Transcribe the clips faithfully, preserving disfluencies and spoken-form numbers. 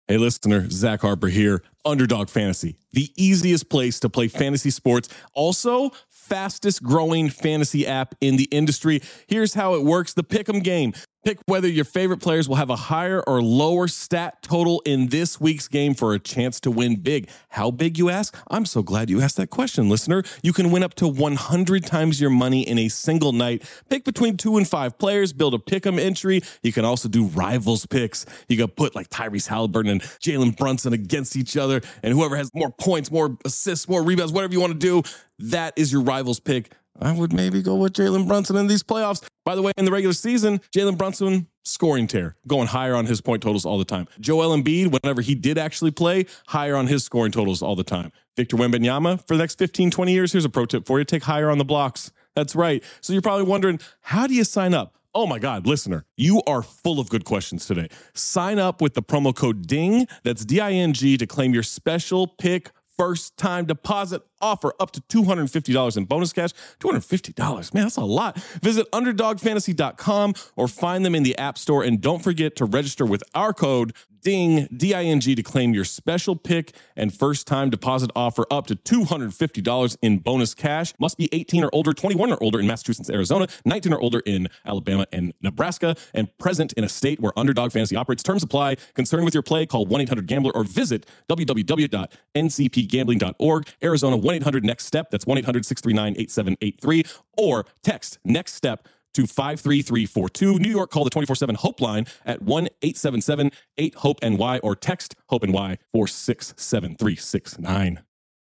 Hey, listener, Zach Harper here. Underdog Fantasy, the easiest place to play fantasy sports. Also, fastest growing fantasy app in the industry. Here's how it works. The Pick'em game. Pick whether your favorite players will have a higher or lower stat total in this week's game for a chance to win big. How big, you ask? I'm so glad you asked that question, listener. You can win up to one hundred times your money in a single night. Pick between two and five players. Build a Pick'em entry. You can also do rivals picks. You can put like Tyrese Halliburton and Jalen Brunson against each other, and whoever has more points, more assists, more rebounds, whatever you want to do, that is your rivals pick. I would maybe go with Jalen Brunson in these playoffs. By the way, in the regular season, Jalen Brunson, scoring tear, going higher on his point totals all the time. Joel Embiid, whenever he did actually play, higher on his scoring totals all the time. Victor Wembanyama, for the next fifteen, twenty years, here's a pro tip for you. Take higher on the blocks. That's right. So you're probably wondering, how do you sign up? Oh my God, listener, you are full of good questions today. Sign up with the promo code DING, that's D I N G, to claim your special pick first time deposit offer up to two hundred fifty dollars in bonus cash. two hundred fifty dollars, man, that's a lot. Visit underdog fantasy dot com or find them in the App Store. And don't forget to register with our code DING, D I N G, to claim your special pick and first time deposit offer up to two hundred fifty dollars in bonus cash. Must be eighteen or older, twenty-one or older in Massachusetts, Arizona, nineteen or older in Alabama and Nebraska, and present in a state where Underdog Fantasy operates. Terms apply. Concerned with your play, call one eight hundred gambler or visit w w w dot n c p gambling dot org. Arizona, one eight hundred next step. That's one eight hundred six three nine eight seven eight three, or text next step to five three three four two. New York, call the twenty-four seven HOPE line at one eight seven seven eight hope N Y or text HOPE-NY four six seven three six nine.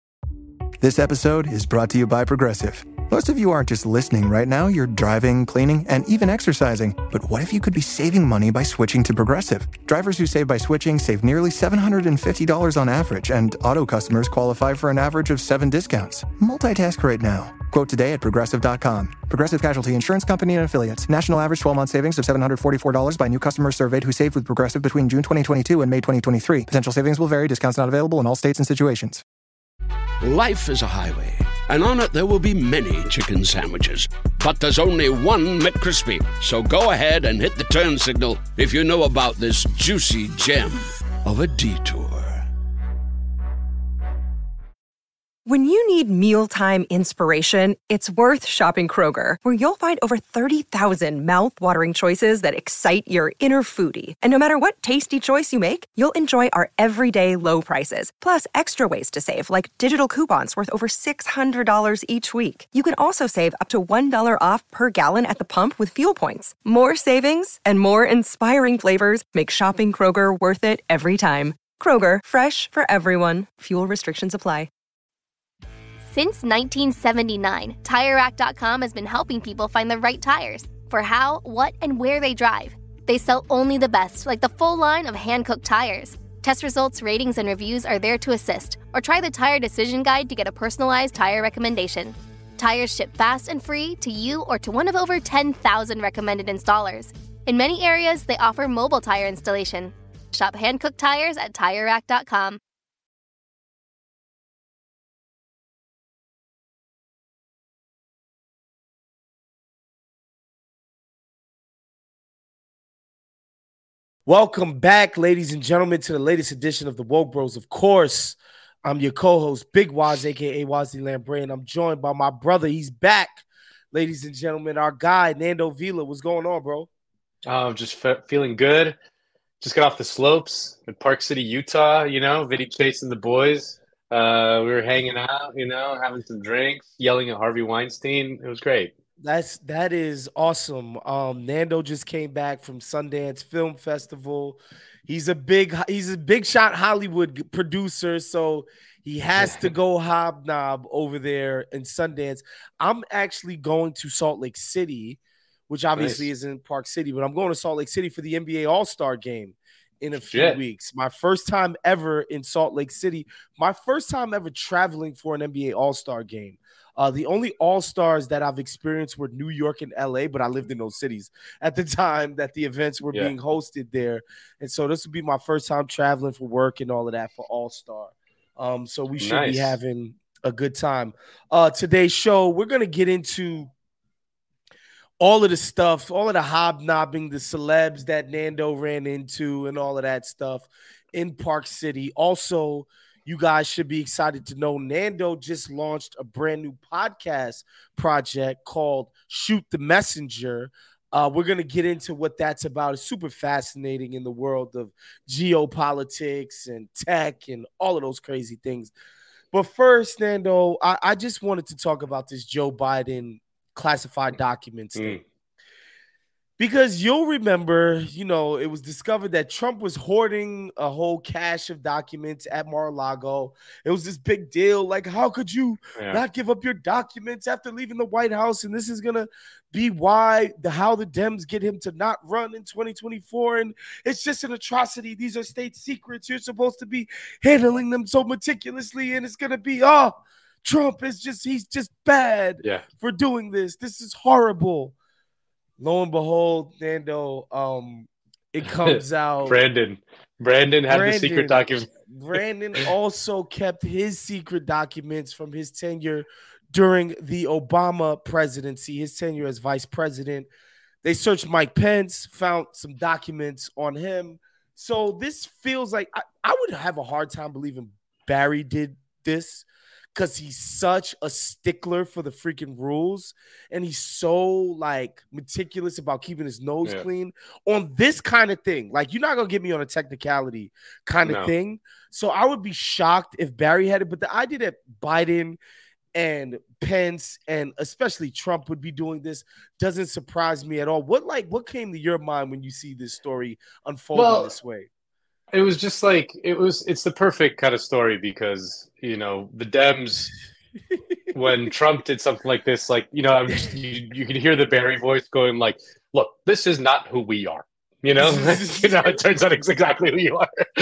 This episode is brought to you by Progressive. Most of you aren't just listening right now, you're driving, cleaning, and even exercising. But what if you could be saving money by switching to Progressive? Drivers who save by switching save nearly seven hundred fifty dollars on average, and auto customers qualify for an average of seven discounts. Multitask right now. Quote today at Progressive dot com. Progressive Casualty Insurance Company and Affiliates. National average twelve-month savings of seven hundred forty-four dollars by new customers surveyed who saved with Progressive between June twenty twenty-two and May twenty twenty-three. Potential savings will vary. Discounts not available in all states and situations. Life is a highway, and on it there will be many chicken sandwiches. But there's only one McCrispy. So go ahead and hit the turn signal if you know about this juicy gem of a detour. When you need mealtime inspiration, it's worth shopping Kroger, where you'll find over thirty thousand mouth-watering choices that excite your inner foodie. And no matter what tasty choice you make, you'll enjoy our everyday low prices, plus extra ways to save, like digital coupons worth over six hundred dollars each week. You can also save up to one dollar off per gallon at the pump with fuel points. More savings and more inspiring flavors make shopping Kroger worth it every time. Kroger, fresh for everyone. Fuel restrictions apply. Since nineteen seventy-nine, Tire Rack dot com has been helping people find the right tires for how, what, and where they drive. They sell only the best, like the full line of hand-cooked tires. Test results, ratings, and reviews are there to assist. Or try the Tire Decision Guide to get a personalized tire recommendation. Tires ship fast and free to you or to one of over ten thousand recommended installers. In many areas, they offer mobile tire installation. Shop hand-cooked tires at Tire Rack dot com. Welcome back, ladies and gentlemen, to the latest edition of the Woke Bros. Of course, I'm your co-host, Big Waz, a k a. Wazzy Lambre, and I'm joined by my brother. He's back, ladies and gentlemen, our guy, Nando Vila. What's going on, bro? I'm uh, just fe- feeling good. Just got off the slopes in Park City, Utah, you know, video chasing the boys. Uh, we were hanging out, you know, having some drinks, yelling at Harvey Weinstein. It was great. That's that is awesome. Um, Nando just came back from Sundance Film Festival. He's a big he's a big shot Hollywood producer, so he has to go hobnob over there in Sundance. I'm actually going to Salt Lake City, which obviously nice. Isn't Park City, but I'm going to Salt Lake City for the N B A All-Star game in a few Shit. weeks. My first time ever in Salt Lake City. My first time ever traveling for an N B A All-Star game. Uh, the only All-Stars that I've experienced were New York and L A, but I lived in those cities at the time that the events were yeah. being hosted there. And so this would be my first time traveling for work and all of that for All-Star. Um, so we should nice. be having a good time. Uh, today's show, we're going to get into all of the stuff, all of the hobnobbing, the celebs that Nando ran into and all of that stuff. in Park City. Also, you guys should be excited to know Nando just launched a brand new podcast project called Shoot the Messenger. Uh, we're going to get into what that's about. It's super fascinating in the world of geopolitics and tech and all of those crazy things. But first, Nando, I, I just wanted to talk about this Joe Biden classified documents thing. Mm. Because you'll remember, you know, it was discovered that Trump was hoarding a whole cache of documents at Mar-a-Lago. It was this big deal. Like, how could you yeah. not give up your documents after leaving the White House? And this is going to be why, the how the Dems get him to not run in twenty twenty-four. And it's just an atrocity. These are state secrets. You're supposed to be handling them so meticulously. And it's going to be, oh, Trump is just, he's just bad yeah. for doing this. This is horrible. Lo and behold, Nando, um, it comes out. Brandon. Brandon had Brandon, the secret document. Brandon also kept his secret documents from his tenure during the Obama presidency, his tenure as vice president. They searched Mike Pence, found some documents on him. So this feels like I, I would have a hard time believing Barry did this, because he's such a stickler for the freaking rules, and he's so like meticulous about keeping his nose yeah. clean on this kind of thing. Like, you're not gonna get me on a technicality kind of no. thing. So I would be shocked if Barry had it. But the idea that Biden and Pence and especially Trump would be doing this doesn't surprise me at all. What like what came to your mind when you see this story unfolding well, this way? It was just like, it was, it's the perfect kind of story because, you know, the Dems, when Trump did something like this, like, you know, I'm just, you, you can hear the Barry voice going like, look, this is not who we are. You know, you know, it turns out it's exactly who you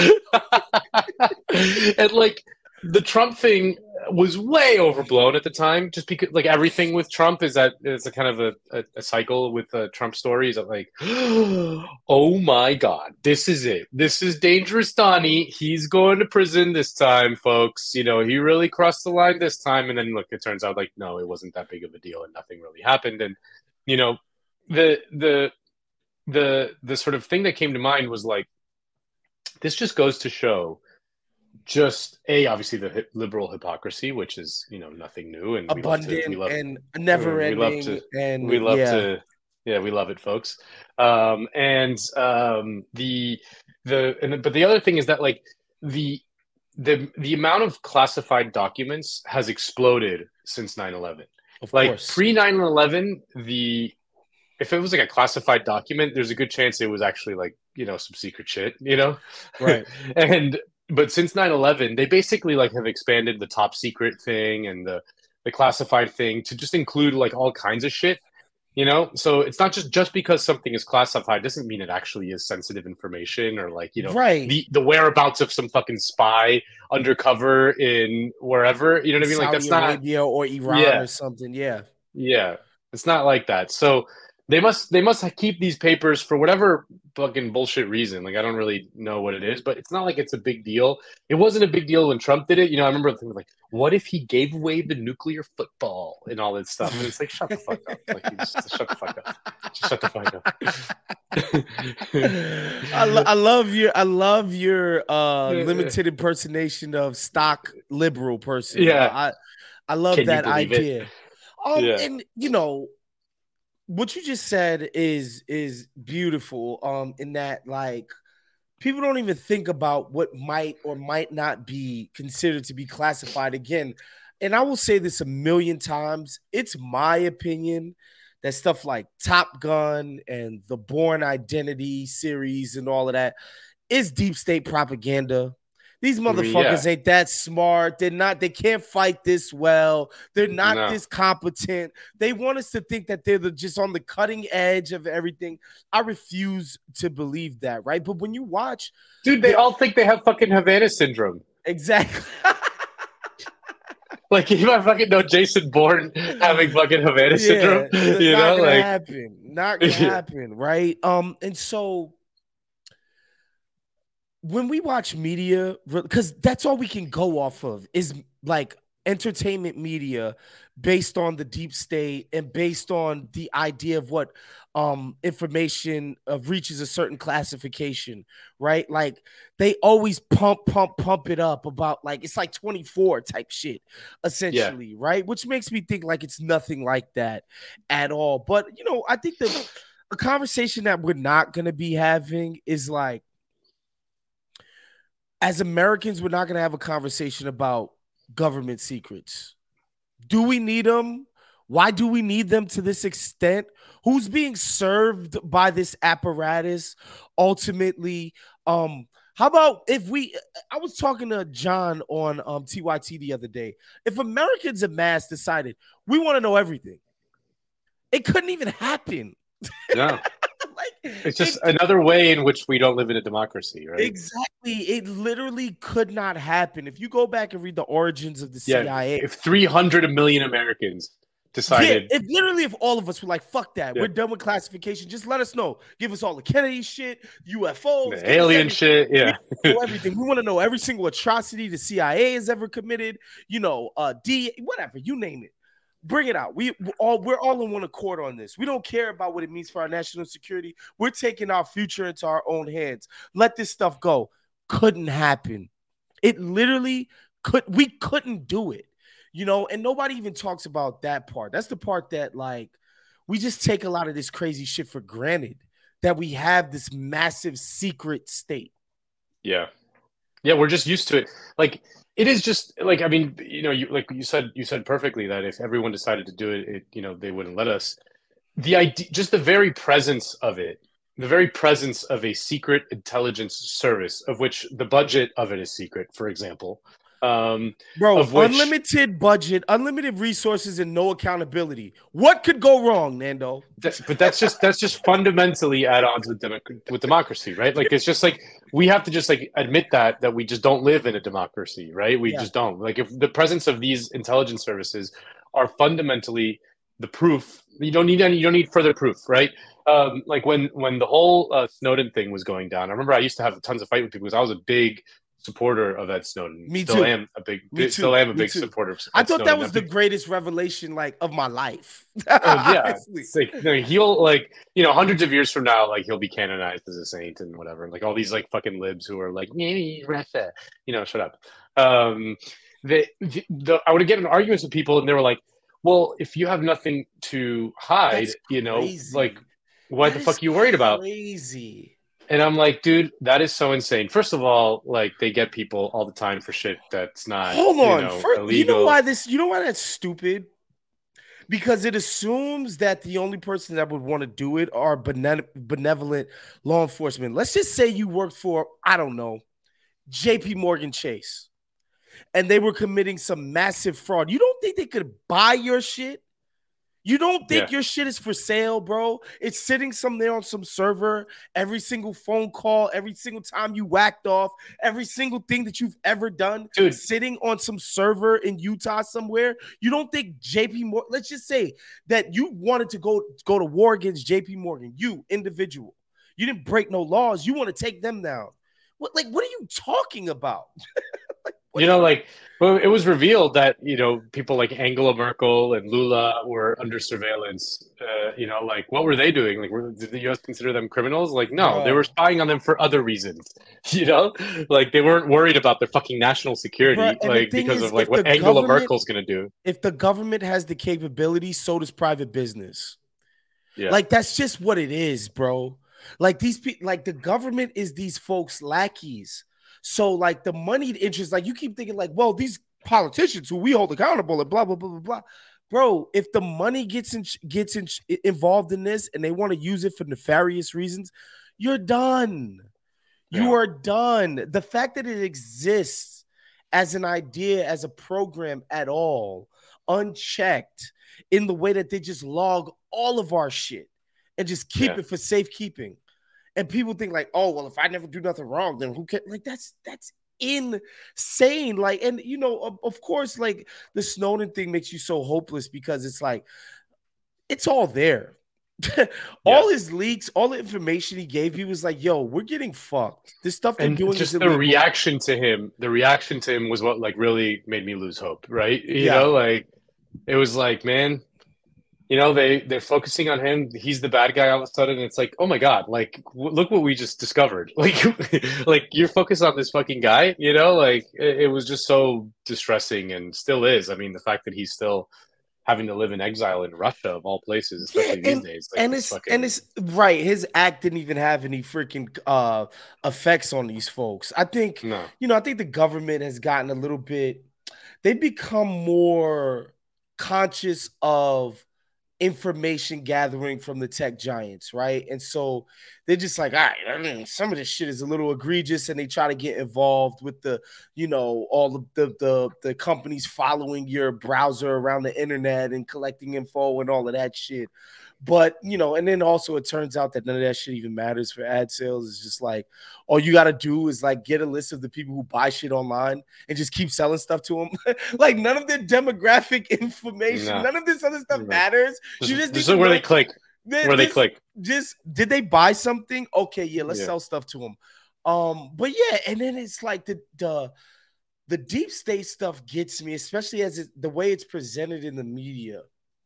are. And like, the Trump thing was way overblown at the time, just because like everything with Trump is that it's a kind of a, a, a cycle with the Trump stories of like, oh my God, this is it. This is dangerous Donnie. He's going to prison this time, folks. You know, he really crossed the line this time. And then look, it turns out like, no, it wasn't that big of a deal and nothing really happened. And, you know, the, the, the, the sort of thing that came to mind was like, this just goes to show just a obviously the hip, liberal hypocrisy, which is, you know, nothing new and abundant we love to, we love, and never ending. We love to, and we love yeah. to, yeah, we love it, folks. Um, and um, the the and but the other thing is that like the the the amount of classified documents has exploded since nine eleven. Of like course. pre nine eleven, the if it was like a classified document, there's a good chance it was actually like, you know, some secret shit, you know, right? and But since nine eleven, they basically like have expanded the top secret thing and the, the classified thing to just include like all kinds of shit, you know? So it's not just, just because something is classified doesn't mean it actually is sensitive information or like, you know, right. the, the whereabouts of some fucking spy undercover in wherever, you know what I mean? Saudi Like that's Arabia not or Iran yeah. or something. Yeah. Yeah. It's not like that. So They must they must keep these papers for whatever fucking bullshit reason. Like, I don't really know what it is, but it's not like it's a big deal. It wasn't a big deal when Trump did it. You know, I remember thinking like, what if he gave away the nuclear football and all that stuff? And it's like, shut the fuck up. Like, you just, shut the fuck up. Just shut the fuck up. I, lo- I love your I love your uh, limited impersonation of stock liberal person. Yeah. I I love Can that you believe idea. it? Um, Yeah. and you know, what you just said is is beautiful. Um, in that like people don't even think about what might or might not be considered to be classified again. And I will say this a million times. It's my opinion that stuff like Top Gun and the Bourne Identity series and all of that is deep state propaganda. These motherfuckers yeah. ain't that smart. They're not, they can't fight this well. They're not No. this competent. They want us to think that they're the, just on the cutting edge of everything. I refuse to believe that, right? But when you watch... Dude, they all think they have fucking Havana syndrome. Exactly. Like, you might fucking know Jason Bourne having fucking Havana yeah, syndrome. You not know, gonna like happen. Not gonna happen, right? Um, and so when we watch media, because that's all we can go off of is like entertainment media based on the deep state and based on the idea of what um, information uh, reaches a certain classification, right? Like they always pump, pump, pump it up about like, it's like twenty-four type shit, essentially, yeah. right? Which makes me think like it's nothing like that at all. But, you know, I think the a conversation that we're not going to be having is like, as Americans, we're not going to have a conversation about government secrets. Do we need them? Why do we need them to this extent? Who's being served by this apparatus ultimately? Um, how about if we, I was talking to John on um, T Y T the other day. If Americans en masse decided we want to know everything, it couldn't even happen. No. Like, it's just it, another way in which we don't live in a democracy, right? Exactly. It literally could not happen. If you go back and read the origins of the yeah, C I A. If three hundred million Americans decided. Yeah, if literally if all of us were like, fuck that, yeah. we're done with classification, just let us know. Give us all the Kennedy shit, U F Os. The alien shit, yeah. We know everything. We want to know every single atrocity the C I A has ever committed, you know, uh, D, whatever, you name it. Bring it out. We we're all we're all in one accord on this. We don't care about what it means for our national security. We're taking our future into our own hands. Let this stuff go. Couldn't happen. It literally could. We couldn't do it, you know. And nobody even talks about that part. That's the part that like we just take a lot of this crazy shit for granted. That we have this massive secret state. Yeah, yeah. We're just used to it. Like. It is just like, I mean, you know, you like you said, you said perfectly that if everyone decided to do it, it, you know, they wouldn't let us. The idea, just the very presence of it, the very presence of a secret intelligence service, of which the budget of it is secret, for example. Um, Bro, of which, unlimited budget, unlimited resources, and no accountability. What could go wrong, Nando? That, but that's just that's just fundamentally at odds with democ- with democracy, right? Like it's just like we have to just like admit that that we just don't live in a democracy, right? We yeah. just don't. Like if the presence of these intelligence services are fundamentally the proof, you don't need any, you don't need further proof, right? Um, like when when the whole uh, Snowden thing was going down, I remember I used to have tons of fight with people because I was a big supporter of Ed Snowden. Me still too. am a big, Me still too. am a Me big too. supporter. Of Ed I thought Snowden. that was big... the greatest revelation, like, of my life. Oh, yeah, it's like you know, he'll like you know, hundreds of years from now, like he'll be canonized as a saint and whatever. Like all these like fucking libs who are like, yeah, Russia, you know, shut up. Um, the, the, the I would get in arguments with people, and they were like, well, if you have nothing to hide, you know, like, what the fuck are you worried about? Crazy. And I'm like, dude, that is so insane. First of all, like they get people all the time for shit that's not. Hold on, you know, First, illegal. You know why this? You know why that's stupid? Because it assumes that the only person that would want to do it are bene- benevolent law enforcement. Let's just say you worked for, I don't know, J P Morgan Chase, and they were committing some massive fraud. You don't think they could buy your shit? You don't think yeah. your shit is for sale, bro? It's sitting somewhere on some server. Every single phone call, every single time you whacked off, every single thing that you've ever done, dude, sitting on some server in Utah somewhere. You don't think J P Morgan? Let's just say that you wanted to go go to war against J P Morgan. You individual, you didn't break no laws. You want to take them down. What like what are you talking about? like, you know, you- like. Well, it was revealed that, you know, people like Angela Merkel and Lula were under surveillance. Uh, you know, like, what were they doing? Like, were, did the U S consider them criminals? Like, no, no, they were spying on them for other reasons. You know, like, they weren't worried about their fucking national security, Bro, like, because is, of, like, what Angela Merkel's going to do. If the government has the capability, so does private business. Yeah. Like, that's just what it is, bro. Like, these people, like, the government is these folks' lackeys. So, like, the moneyed interest, like, you keep thinking, like, well, these politicians who we hold accountable and blah, blah, blah, blah, blah. Bro, if the money gets in, gets in, involved in this and they want to use it for nefarious reasons, you're done. Yeah. You are done. The fact that it exists as an idea, as a program at all, unchecked in the way that they just log all of our shit and just keep yeah. it for safekeeping. And people think like, oh, well, if I never do nothing wrong, then who can? Like, that's that's insane. Like, and you know, of, of course, like the Snowden thing makes you so hopeless because it's like, it's all there. all Yeah. his leaks, all the information he gave, he was like, yo, we're getting fucked. This stuff they're And doing just is the illegal. reaction to him, the reaction to him was what like really made me lose hope, right? You Yeah. know, like it was like, man, you know, they they're focusing on him. He's the bad guy all of a sudden. It's like, oh my god, like w- look what we just discovered. Like, like you're focused on this fucking guy. You know, like it, it was just so distressing, and still is. I mean, the fact that he's still having to live in exile in Russia of all places, especially Yeah, and, these days. Like, and it's it's fucking, and it's right. His act didn't even have any freaking uh effects on these folks. I think no. you know, I think the government has gotten a little bit, they've become more conscious of information gathering from the tech giants, right? And so they're just like, all right, I mean, some of this shit is a little egregious, and they try to get involved with the, you know, all the the the, the companies following your browser around the internet and collecting info and all of that shit. But, you know, and then also it turns out that none of that shit even matters for ad sales. It's just like, all you got to do is like get a list of the people who buy shit online and just keep selling stuff to them. Like none of their demographic information, No. none of this other stuff No. matters. Just, You just just need to where know- they click, They- where they just- click. Just did they buy something? Okay, yeah, let's Yeah. sell stuff to them. Um, but yeah, and then it's like the the the deep state stuff gets me, especially as it, the way it's presented in the media.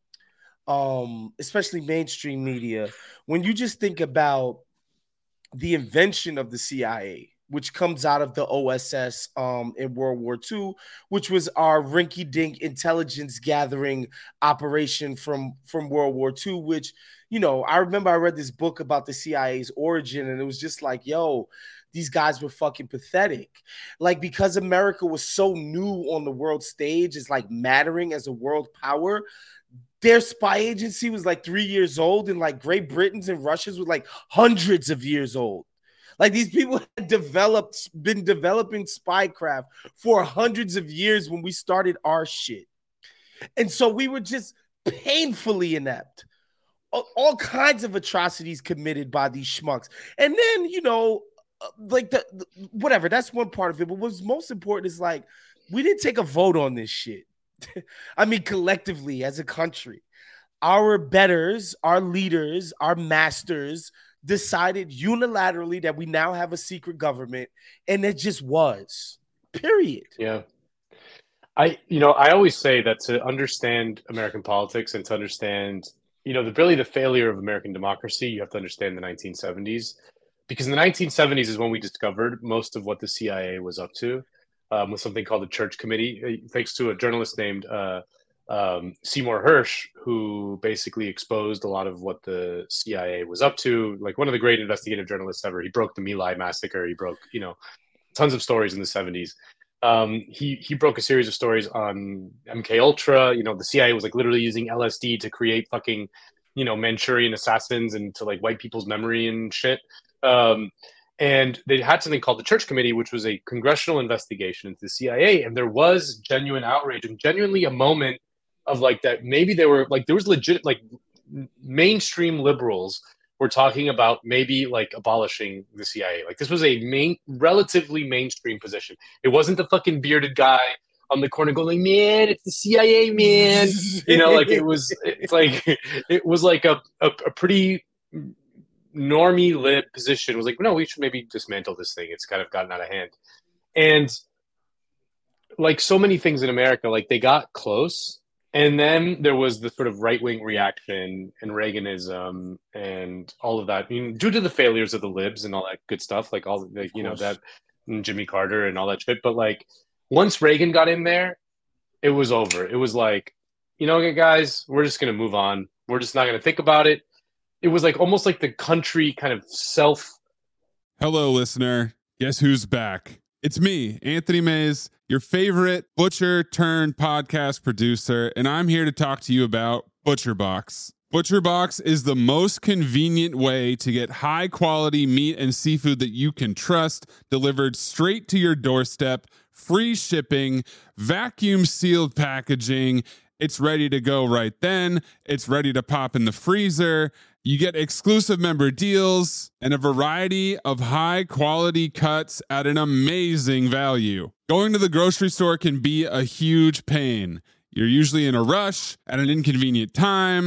Um, especially mainstream media, when you just think about the invention of the C I A, which comes out of the O S S um, in World War Two, which was our rinky-dink intelligence gathering operation from, from World War Two, which, you know, I remember I read this book about the C I A's origin, and it was just like, yo, these guys were fucking pathetic. Like, because America was so new on the world stage, is like mattering as a world power, their spy agency was like three years old, and like Great Britain's and Russia's was like hundreds of years old. Like these people had developed, been developing spycraft for hundreds of years when we started our shit. And so we were just painfully inept. All, all kinds of atrocities committed by these schmucks. And then, you know, like the, the whatever, that's one part of it. But what's most important is like, we didn't take a vote on this shit. I mean, collectively as a country, our betters, our leaders, our masters decided unilaterally that we now have a secret government, and it just was, period. Yeah. I, you know, I always say that to understand American politics and to understand, you know, the really the failure of American democracy, you have to understand the nineteen seventies, because in the nineteen seventies is when we discovered most of what the C I A was up to. Um, with something called the Church Committee, thanks to a journalist named uh, um, Seymour Hersh, who basically exposed a lot of what the C I A was up to. Like one of the great investigative journalists ever. He broke the My Lai massacre. He broke, you know, tons of stories in the seventies. Um, he he broke a series of stories on M K Ultra. You know, the C I A was like literally using L S D to create fucking, you know, Manchurian assassins and to like wipe people's memory and shit. Um, And they had something called the Church Committee, which was a congressional investigation into the C I A. And there was genuine outrage and genuinely a moment of like that. Maybe they were like, there was legit, like mainstream liberals were talking about maybe like abolishing the C I A. Like this was a main, relatively mainstream position. It wasn't the fucking bearded guy on the corner going, man, it's the C I A, man. You know, like it was, it's like, it was like a, a, a pretty normie lib position. Was like, no, we should maybe dismantle this thing. It's kind of gotten out of hand. And like so many things in America, like they got close. And then there was the sort of right-wing reaction and Reaganism and all of that, I mean, due to the failures of the libs and all that good stuff, like all the, you know, that and Jimmy Carter and all that shit. But like once Reagan got in there, it was over. It was like, you know, guys, we're just going to move on. We're just not going to think about it. It was like almost like the country kind of self. Hello, listener. Guess who's back? It's me, Anthony Mays, your favorite butcher turned podcast producer, and I'm here to talk to you about ButcherBox. ButcherBox is the most convenient way to get high quality meat and seafood that you can trust delivered straight to your doorstep, free shipping, vacuum sealed packaging. It's ready to go right then. It's ready to pop in the freezer. You get exclusive member deals and a variety of high quality cuts at an amazing value. Going to the grocery store can be a huge pain. You're usually in a rush at an inconvenient time.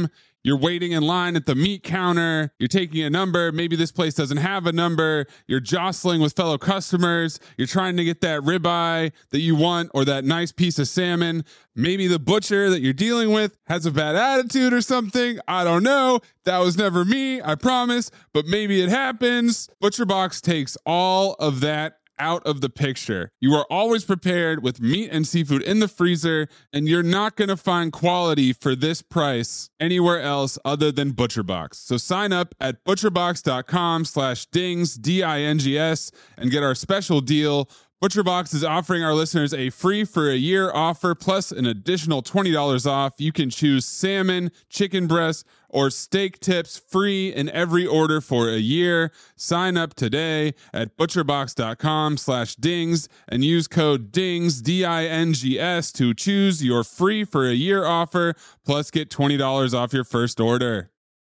You're waiting in line at the meat counter. You're taking a number. Maybe this place doesn't have a number. You're jostling with fellow customers. You're trying to get that ribeye that you want or that nice piece of salmon. Maybe the butcher that you're dealing with has a bad attitude or something. I don't know. That was never me, I promise, but maybe it happens. ButcherBox takes all of that out of the picture. You are always prepared with meat and seafood in the freezer, and you're not going to find quality for this price anywhere else other than ButcherBox. So sign up at butcherbox.com slash dings, D I N G S, and get our special deal. ButcherBox is offering our listeners a free for a year offer plus an additional twenty dollars off. You can choose salmon, chicken breast, or steak tips free in every order for a year. Sign up today at butcherbox.com slash dings and use code DINGS, D I N G S, to choose your free for a year offer plus get twenty dollars off your first order.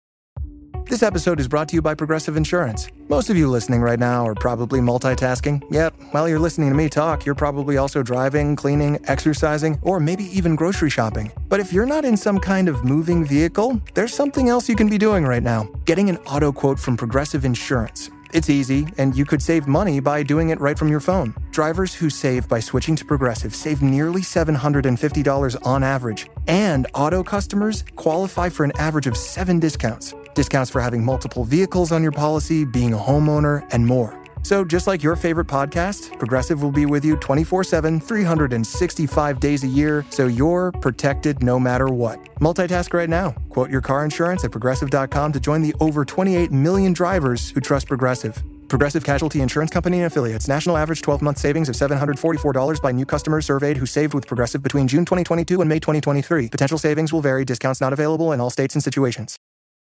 This episode is brought to you by Progressive Insurance. Most of you listening right now are probably multitasking. Yep, while you're listening to me talk, you're probably also driving, cleaning, exercising, or maybe even grocery shopping. But if you're not in some kind of moving vehicle, there's something else you can be doing right now. Getting an auto quote from Progressive Insurance. It's easy, and you could save money by doing it right from your phone. Drivers who save by switching to Progressive save nearly seven hundred fifty dollars on average. And auto customers qualify for an average of seven discounts. Discounts for having multiple vehicles on your policy, being a homeowner, and more. So just like your favorite podcast, Progressive will be with you twenty-four seven, three hundred sixty-five days a year, so you're protected no matter what. Multitask right now. Quote your car insurance at progressive dot com to join the over twenty-eight million drivers who trust Progressive. Progressive Casualty Insurance Company and Affiliates. National average twelve-month savings of seven hundred forty-four dollars by new customers surveyed who saved with Progressive between June twenty twenty-two and May twenty twenty-three. Potential savings will vary. Discounts not available in all states and situations.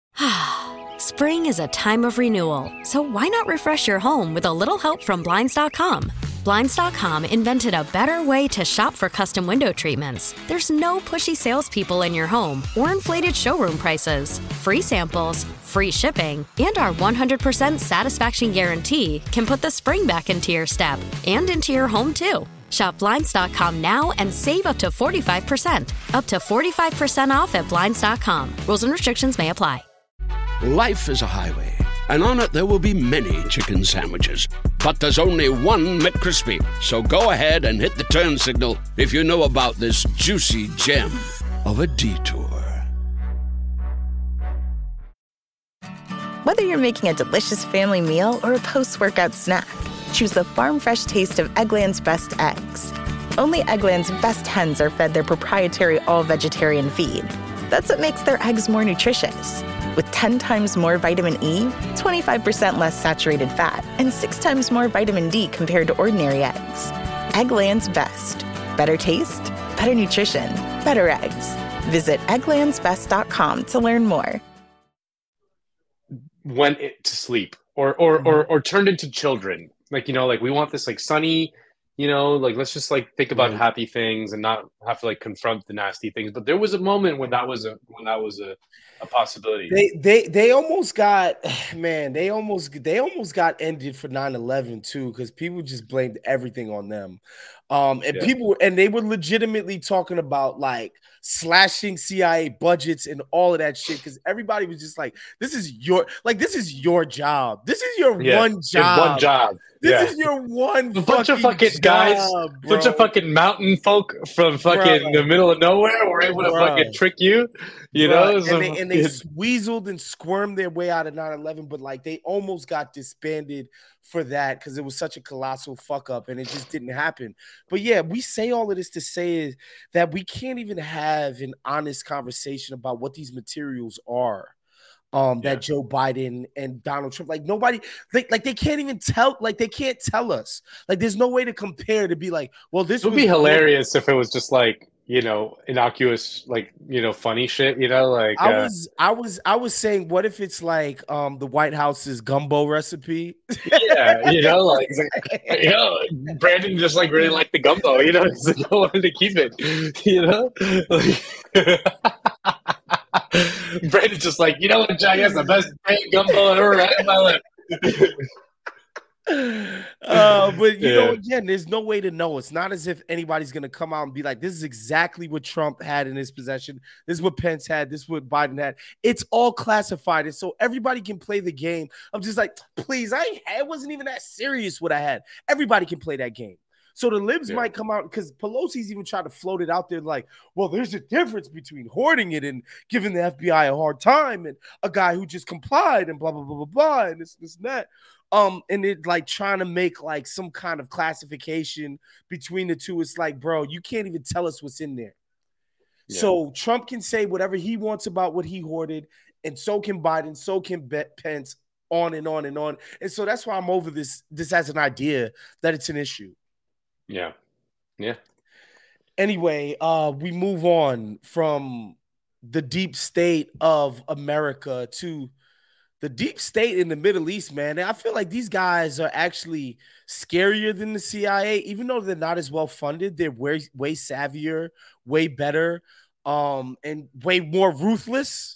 Spring is a time of renewal, so why not refresh your home with a little help from Blinds dot com? Blinds dot com invented a better way to shop for custom window treatments. There's no pushy salespeople in your home or inflated showroom prices. Free samples, free shipping, and our one hundred percent satisfaction guarantee can put the spring back into your step and into your home, too. Shop Blinds dot com now and save up to forty-five percent. Up to forty-five percent off at Blinds dot com. Rules and restrictions may apply. Life is a highway, and on it there will be many chicken sandwiches. But there's only one McCrispy. So go ahead and hit the turn signal if you know about this juicy gem of a detour. Whether you're making a delicious family meal or a post-workout snack, choose the farm-fresh taste of Eggland's Best Eggs. Only Eggland's best hens are fed their proprietary all-vegetarian feed. That's what makes their eggs more nutritious. With ten times more vitamin E, twenty-five percent less saturated fat, and six times more vitamin D compared to ordinary eggs. Eggland's Best. Better taste, better nutrition, better eggs. Visit egglands best dot com to learn more. Went it to sleep or or, mm-hmm. or or turned into children. Like, you know, like we want this like sunny, you know, like let's just like think about mm-hmm. happy things and not have to like confront the nasty things. But there was a moment when that was a when that was a a possibility. They they they almost got man, they almost they almost got ended for nine eleven too, because people just blamed everything on them. Um, and yeah. people and they were legitimately talking about like slashing C I A budgets and all of that shit, because everybody was just like, this is your like this is your job. This is your yeah. one job. One job. This yeah. is your one a bunch of fucking job, guys, bro. bunch of fucking mountain folk from fucking bro. the middle of nowhere were able to bro. fucking trick you, you bro. know? And so, they, and they weaseled and squirmed their way out of nine eleven, but like they almost got disbanded for that because it was such a colossal fuck up and it just didn't happen. But yeah, we say all of this to say is that we can't even have an honest conversation about what these materials are. Um, that yeah. Joe Biden and Donald Trump, like nobody, like, like they can't even tell, like they can't tell us. Like there's no way to compare to be like, well, this would be hilarious if it was just like, you know, innocuous, like, you know, funny shit, you know, like I uh, was, I was, I was saying, what if it's like um the White House's gumbo recipe? Yeah, you know, like, like you know, Brandon just like really liked the gumbo, you know, so he wanted to keep it, you know. Like, Brandon's just like, you know what, Jack, that's the best gumbo I've ever had in my life. uh, but you Yeah. know, again, there's no way to know. It's not as if anybody's gonna come out and be like, "This is exactly what Trump had in his possession. This is what Pence had. This is what Biden had." It's all classified, and so everybody can play the game. I'm just like, please, I ain't, it wasn't even that serious what I had. Everybody can play that game. So the libs Yeah. might come out because Pelosi's even tried to float it out there like, well, there's a difference between hoarding it and giving the F B I a hard time and a guy who just complied and blah, blah, blah, blah, blah, and this, this, and that. Um, and it like trying to make like some kind of classification between the two. It's like, bro, you can't even tell us what's in there. Yeah. So Trump can say whatever he wants about what he hoarded, and so can Biden, so can Pence, on and on and on. And so that's why I'm over this, this as an idea that it's an issue. Yeah. Yeah. Anyway, uh, we move on from the deep state of America to the deep state in the Middle East, man. And I feel like these guys are actually scarier than the C I A, even though they're not as well funded. They're way, way savvier, way better, um, and way more ruthless.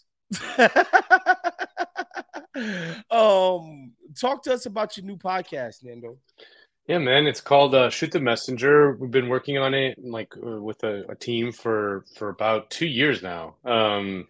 um, talk to us about your new podcast, Nando. Yeah, man, it's called uh, Shoot the Messenger. We've been working on it like uh, with a, a team for for about two years now. Um,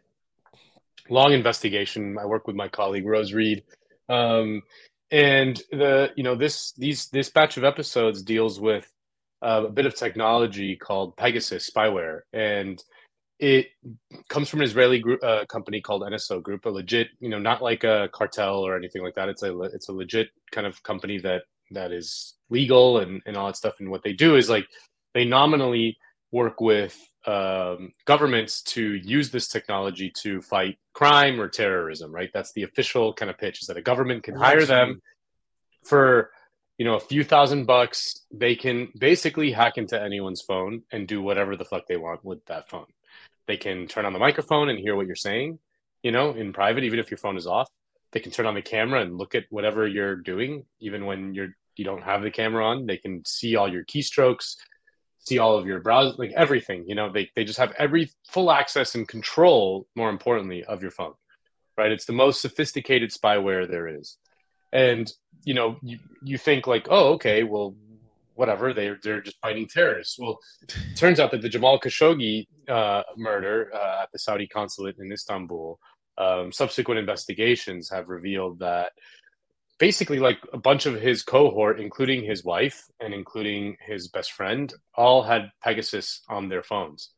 long investigation. I work with my colleague Rose Reed, um, and the you know this these this batch of episodes deals with uh, a bit of technology called Pegasus spyware, and it comes from an Israeli group, uh, company called N S O Group, a legit, you know, not like a cartel or anything like that. It's a it's a legit kind of company that that is legal and, and all that stuff. And what they do is like they nominally work with um, governments to use this technology to fight crime or terrorism, right? That's the official kind of pitch, is that a government can hire them for, you know, a few thousand bucks. They can basically hack into anyone's phone and do whatever the fuck they want with that phone. They can turn on the microphone and hear what you're saying, you know, in private, even if your phone is off. They can turn on the camera and look at whatever you're doing, even when you're you don't have the camera on. They can see all your keystrokes, see all of your browse, like everything. You know, they they just have every full access and control, more importantly, of your phone. Right? It's the most sophisticated spyware there is. And you know, you, you think like, oh, okay, well, whatever, they're they're just fighting terrorists. Well, it turns out that the Jamal Khashoggi uh, murder uh, at the Saudi consulate in Istanbul. Um, subsequent investigations have revealed that basically like a bunch of his cohort, including his wife and including his best friend, all had Pegasus on their phones.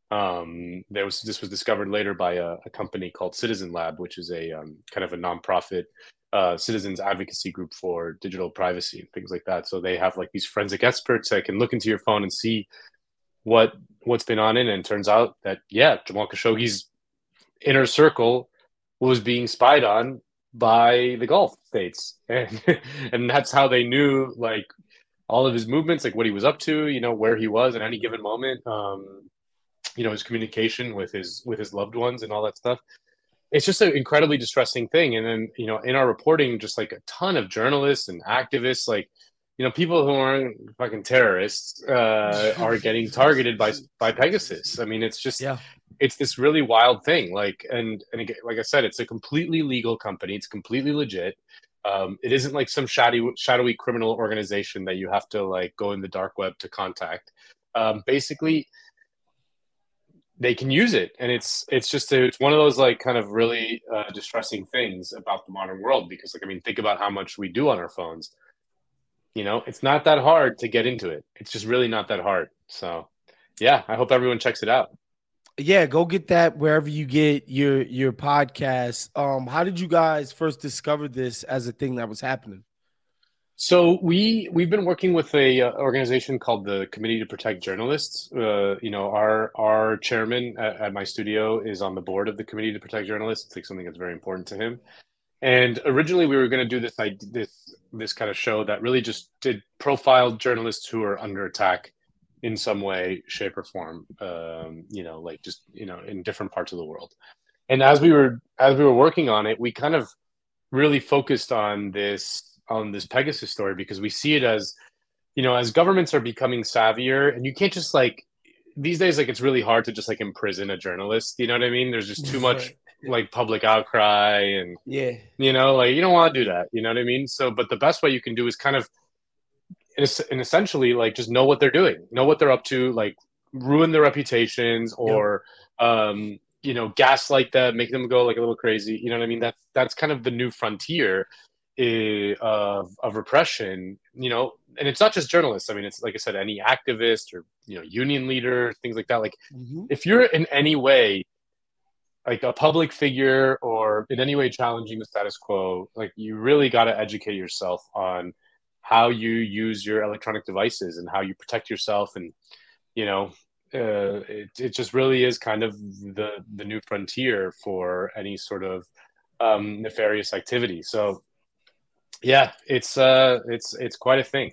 Um, there was this was discovered later by a, a company called Citizen Lab, which is a um, kind of a nonprofit uh, citizens advocacy group for digital privacy and things like that. So they have like these forensic experts that can look into your phone and see what what's been on it. And it turns out that yeah, Jamal Khashoggi's inner circle was being spied on by the Gulf states, and and that's how they knew like all of his movements, like what he was up to, you know, where he was at any given moment, um, you know, his communication with his with his loved ones and all that stuff. It's just an incredibly distressing thing. And then you know, in our reporting, just like a ton of journalists and activists, like you know, people who aren't fucking terrorists uh, are getting targeted by by Pegasus. I mean, it's just. Yeah. It's this really wild thing. Like, and, and again, like I said, it's a completely legal company. It's completely legit. Um, it isn't like some shadowy, shadowy criminal organization that you have to like go in the dark web to contact. Um, basically, they can use it, and it's it's just a, it's one of those like kind of really uh, distressing things about the modern world. Because like I mean, think about how much we do on our phones. You know, it's not that hard to get into it. It's just really not that hard. So, yeah, I hope everyone checks it out. Yeah, go get that wherever you get your your podcast. Um, how did you guys first discover this as a thing that was happening? So we we've been working with a uh, organization called the Committee to Protect Journalists. Uh, you know, our our chairman at, at my studio is on the board of the Committee to Protect Journalists. It's like something that's very important to him. And originally, we were going to do this this this kind of show that really just did profile journalists who are under attack in some way, shape, or form, um, you know, like just, you know, in different parts of the world. And as we were as we were working on it, we kind of really focused on this on this Pegasus story because we see it as, you know, as governments are becoming savvier, and you can't just like these days, like it's really hard to just like imprison a journalist. You know what I mean? There's just too much like public outcry and Yeah. you know, like you don't want to do that. You know what I mean? So, but the best way you can do is kind of, and essentially, like just know what they're doing, know what they're up to, like ruin their reputations or, yep. um, you know, gaslight them, make them go like a little crazy. You know what I mean? That's that's kind of the new frontier of of repression. You know, and it's not just journalists. I mean, it's like I said, any activist or you know, union leader, things like that. Like, mm-hmm. if you're in any way like a public figure or in any way challenging the status quo, like you really got to educate yourself on how you use your electronic devices and how you protect yourself. And, you know, uh, it, it just really is kind of the, the new frontier for any sort of um, nefarious activity. So yeah, it's, uh, it's, it's quite a thing.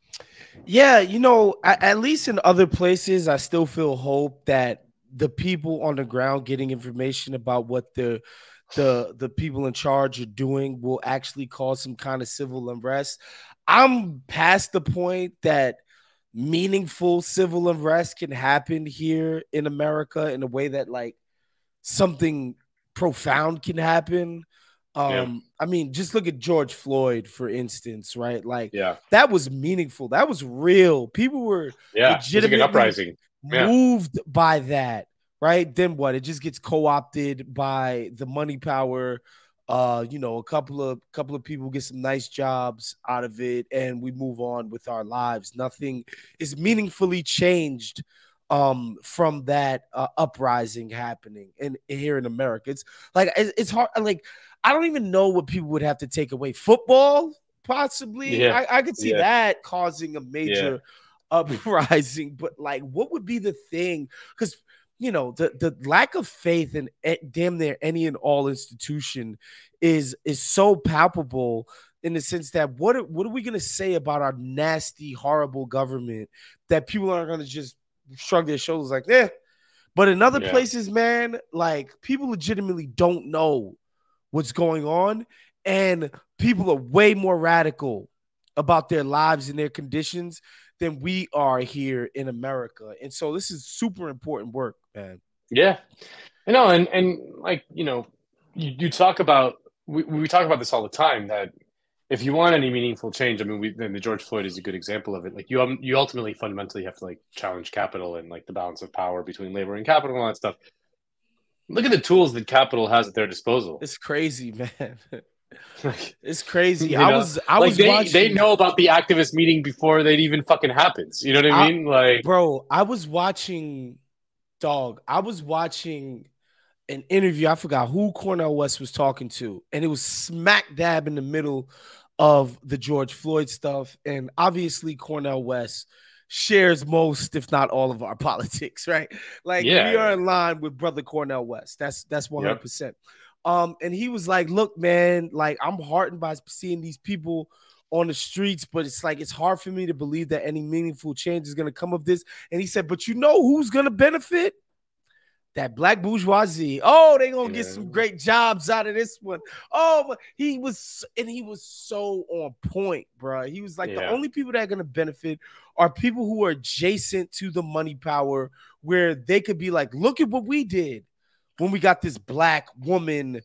Yeah. You know, at, at least in other places, I still feel hope that the people on the ground getting information about what the the the people in charge are doing will actually cause some kind of civil unrest. I'm past the point that meaningful civil unrest can happen here in America in a way that like something profound can happen. Um, yeah. I mean, just look at George Floyd, for instance, right? Like, yeah, that was meaningful. That was real. People were yeah, legitimately like an uprising. Yeah. moved by that, right? Then what? It just gets co-opted by the money power. Uh, you know, a couple of couple of people get some nice jobs out of it, and we move on with our lives. Nothing is meaningfully changed um, from that uh, uprising happening in here in America. It's like it's, it's hard. Like I don't even know what people would have to take away. Football, possibly. Yeah. I, I could see yeah. that causing a major. Yeah. uprising, but like what would be the thing? Because you know the the lack of faith in damn near any and all institution is is so palpable in the sense that what are, what are we gonna say about our nasty, horrible government that people aren't gonna just shrug their shoulders like, eh? But in other yeah. places, man, like people legitimately don't know what's going on, and people are way more radical about their lives and their conditions than we are here in America. And so this is super important work, man. Yeah. You know, and, and like, you know, you, you talk about, we, we talk about this all the time, that if you want any meaningful change, I mean, we, and the George Floyd is a good example of it. Like you, um, you ultimately fundamentally have to like challenge capital and like the balance of power between labor and capital and all that stuff. Look at the tools that capital has at their disposal. It's crazy, man. It's crazy. You I know? was, I like was they, watching. They know about the activist meeting before that even fucking happens. You know what I mean? I, like, bro, I was watching, dog. I was watching an interview. I forgot who Cornel West was talking to, and it was smack dab in the middle of the George Floyd stuff. And obviously, Cornel West shares most, if not all, of our politics, right? Like, yeah. we are in line with brother Cornel West. That's that's one hundred percent. Yep. Um, and he was like, look, man, like I'm heartened by seeing these people on the streets, but it's like it's hard for me to believe that any meaningful change is going to come of this. And he said, but you know who's going to benefit? That black bourgeoisie. Oh, they're going to yeah. get some great jobs out of this one. Oh, he was, and he was so on point, bro. He was like, yeah. the only people that are going to benefit are people who are adjacent to the money power, where they could be like, look at what we did when we got this black woman,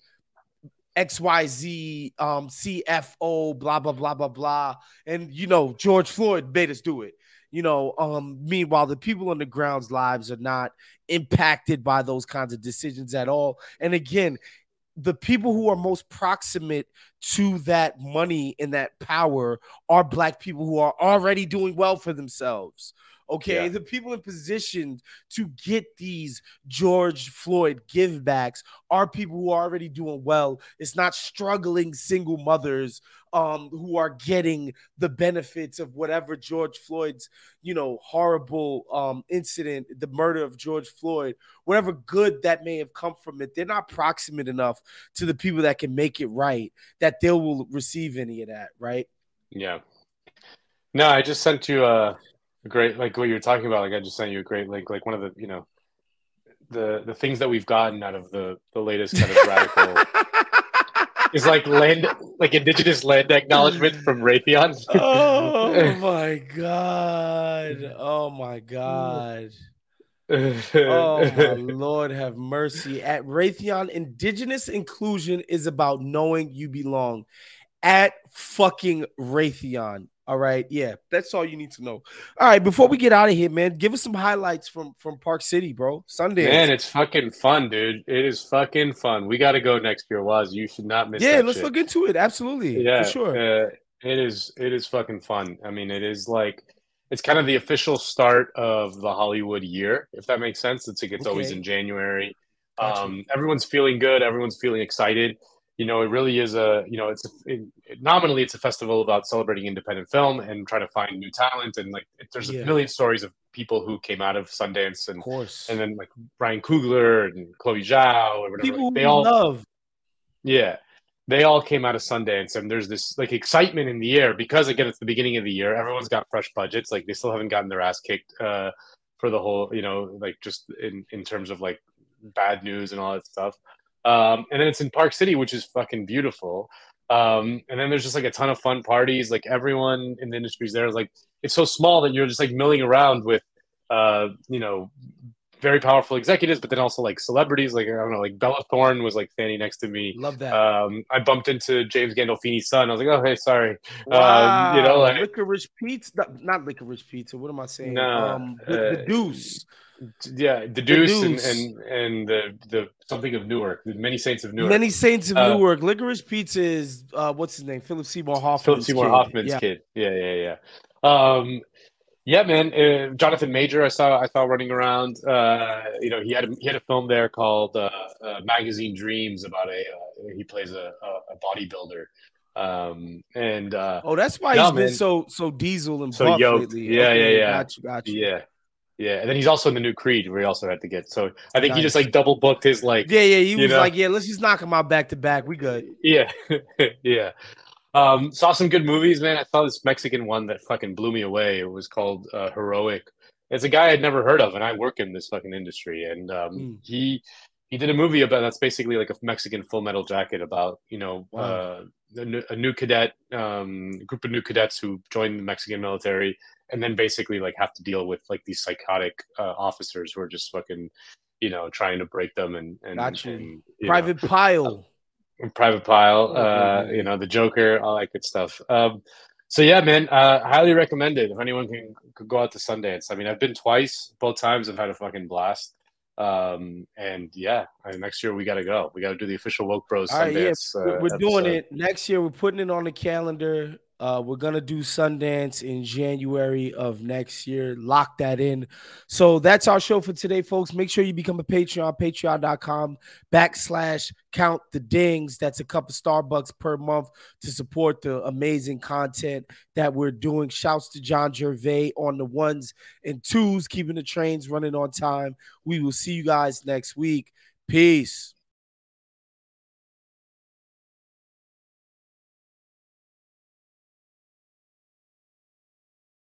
X Y Z, um, C F O, blah, blah, blah, blah, blah. And, you know, George Floyd made us do it. You know, um, meanwhile, the people on the ground's lives are not impacted by those kinds of decisions at all. And again, the people who are most proximate to that money and that power are black people who are already doing well for themselves. Okay, yeah. The people in position to get these George Floyd givebacks are people who are already doing well. It's not struggling single mothers um, who are getting the benefits of whatever George Floyd's, you know, horrible um, incident, the murder of George Floyd, whatever good that may have come from it. They're not proximate enough to the people that can make it right that they will receive any of that, right? Yeah. No, I just sent you a. Great, like what you were talking about. Like I just sent you a great link. Like one of the, you know, the the things that we've gotten out of the the latest kind of radical is like land, like indigenous land acknowledgement from Raytheon. Oh my god! Oh my god! Oh my Lord, have mercy. At Raytheon, Indigenous inclusion is about knowing you belong. At fucking Raytheon. All right, yeah, that's all you need to know. All right, before we get out of here, man, give us some highlights from from Park City, bro. Sunday, man, it's fucking fun, dude. It is fucking fun. We got to go next year, Waz. You should not miss. Yeah, that let's shit. look into it. Absolutely, Yeah, for sure. Uh, it is. It is fucking fun. I mean, it is like it's kind of the official start of the Hollywood year, if that makes sense. It's like it's okay. always in January. Gotcha. Um, everyone's feeling good. Everyone's feeling excited. You know, it really is a, you know, it's a, it, nominally it's a festival about celebrating independent film and trying to find new talent. And like, there's yeah. a million stories of people who came out of Sundance and, of course. and then like Ryan Coogler and Chloe Zhao or whatever. People like, they we all love. Yeah. They all came out of Sundance and there's this like excitement in the air because again, it's the beginning of the year. Everyone's got fresh budgets. Like they still haven't gotten their ass kicked uh, for the whole, you know, like just in, in terms of like bad news and all that stuff. Um, and then it's in Park City, which is fucking beautiful. Um, and then there's just like a ton of fun parties. Like everyone in the industry is there. Like it's so small that you're just like milling around with, uh, you know, very powerful executives, but then also like celebrities. Like I don't know, like Bella Thorne was like standing next to me. Love that. Um, I bumped into James Gandolfini's son. I was like, oh hey, sorry. Wow. Um, you know, like Licorice Pizza, not, not Licorice Pizza. What am I saying? No, um, the, uh, the Deuce. Yeah, the Deuce, the Deuce. And, and and the the something of Newark, the Many Saints of Newark. Many Saints of uh, Newark. Licorice Pizza is uh, what's his name? Philip Seymour Hoffman's Philip Seymour kid. Hoffman's yeah. kid. Yeah, yeah, yeah. Um, yeah, man. Uh, Jonathan Major, I saw I saw running around. Uh, you know, he had a, he had a film there called uh, uh, Magazine Dreams about a uh, he plays a, a, a bodybuilder. Um, and uh, oh, that's why no, he's man. been so so diesel and so buff yoked. lately. Yeah, okay, yeah, yeah. Got you, got you. Yeah. Yeah, and then he's also in the new Creed where he also had to get. So I think nice. he just like double booked his like. Yeah, yeah. He was know? like, yeah, let's just knock him out back to back. We good. Yeah, yeah. Um, saw some good movies, man. I saw this Mexican one that fucking blew me away. It was called uh, Heroic. It's a guy I'd never heard of, and I work in this fucking industry. And um, mm. he he did a movie about that's basically like a Mexican Full Metal Jacket about you know wow. uh, a, new, a new cadet, um, a group of new cadets who joined the Mexican military. And then basically like have to deal with like these psychotic uh, officers who are just fucking, you know, trying to break them and, and, Got you. and you Private know, Pile. Uh, Private Pile, uh, you know, the Joker, all that good stuff. Um, so yeah, man, uh, highly recommended if anyone can could go out to Sundance. I mean, I've been twice, both times I've had a fucking blast. Um, and yeah, I mean, next year we got to go. We got to do the official Woke Bros Sundance. Right, yeah. uh, we're doing episode. it next year. We're putting it on the calendar. Uh, we're going to do Sundance in January of next year. Lock that in. So that's our show for today, folks. Make sure you become a Patreon, patreon.com backslash count the dings. That's a cup of Starbucks per month to support the amazing content that we're doing. Shouts to John Gervais on the ones and twos, keeping the trains running on time. We will see you guys next week. Peace.